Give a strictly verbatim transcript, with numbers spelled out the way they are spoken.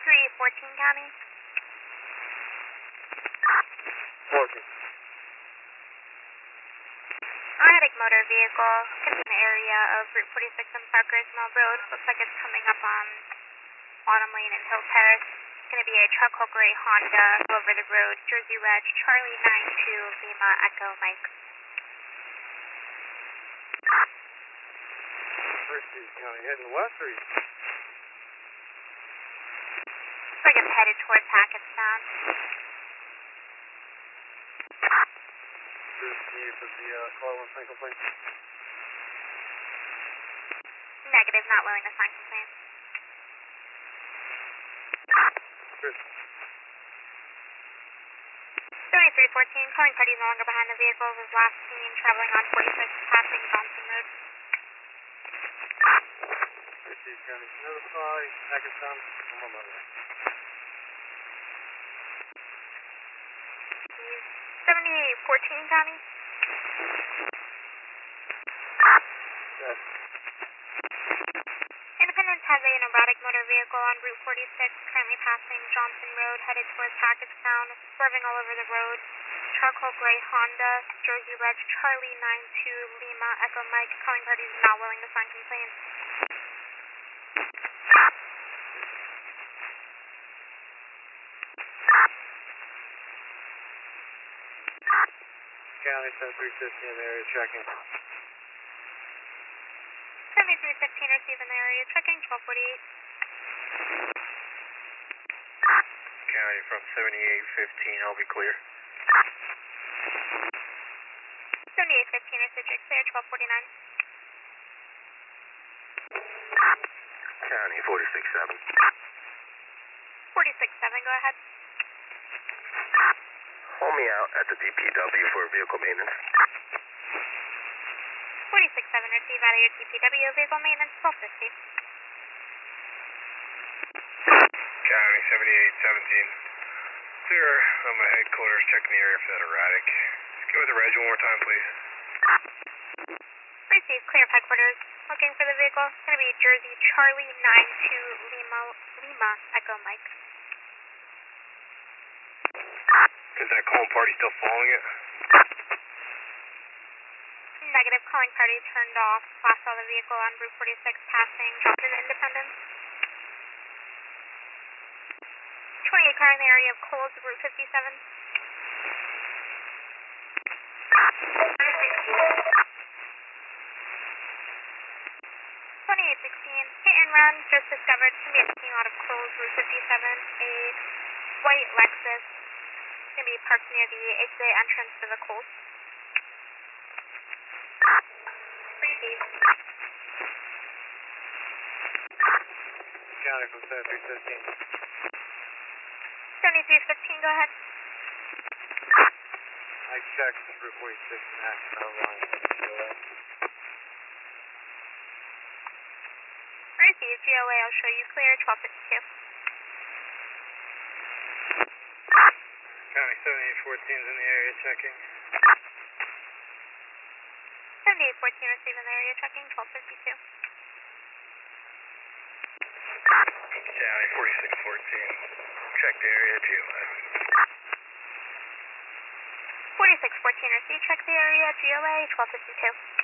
three fourteen County. fourteen. Erratic motor vehicle in the area of Route forty-six and Parker's Mill Road. Looks like it's coming up on Autumn Lane and Hill Terrace. It's going to be a charcoal gray Honda over the road. Jersey Reg, Charlie nine two, Lima Echo Mike. Christie County, heading west or east? Looks like it's headed towards Hackettstown. Steve with the uh, call and sign complaint. Negative, not willing to sign complaint. Chris. seventy-three fourteen, calling parties no longer behind the vehicle, was last seen traveling on forty-six, passing Johnson Road. Christie County, notify Hackettstown. I'm on my way. seventy-eight fourteen County. Yes. Independence has an erratic motor vehicle on Route forty-six, currently passing Johnson Road, headed towards Hackettstown, swerving all over the road. Charcoal gray Honda, Jersey Reg, Charlie nine two, Lima Echo Mike, calling parties not willing to sign complaint. County seventy-three fifteen in the area checking. seventy-three fifteen receiving the area, checking twelve forty-eight. County from seventy-eight fifteen, I'll be clear. seventy-eight fifteen received clear, twelve forty-nine. County forty-six seven. forty-six seven, go ahead. Hold me out at the D P W for vehicle maintenance. forty-six seven, receive out of your D P W, vehicle maintenance, twelve fifty. County seventy-eight seventeen. Clear on my headquarters, checking the area for that erratic. Just give us the reg one more time, please. Receive, clear of headquarters. Looking for the vehicle. It's going to be Jersey Charlie nine two, Lima, Lima Echo Mike. Is that calling party still following it? Negative, calling party turned off. Last saw the vehicle on Route forty-six passing Johnson Independence. twenty-eight car in the area of Coles, Route fifty-seven. twenty-eight sixteen, hit and run, just discovered. It's going to be a parking lot of Coles, Route fifty-seven. A white Lexus. It's going to be parked near the exit entrance to the Coles. County from seventy-three fifteen. seventy-three fifteen, go ahead. I checked Route forty-six and Hackettstown line. Receive, G O A, I'll show you clear, twelve fifty-two. County seventy-eight fourteen is in the area checking. seventy-eight fourteen receiving the area checking, twelve fifty-two. County forty-six fourteen. Check the area, G O A. forty-six fourteen received, check the area, G O A, twelve fifty-two.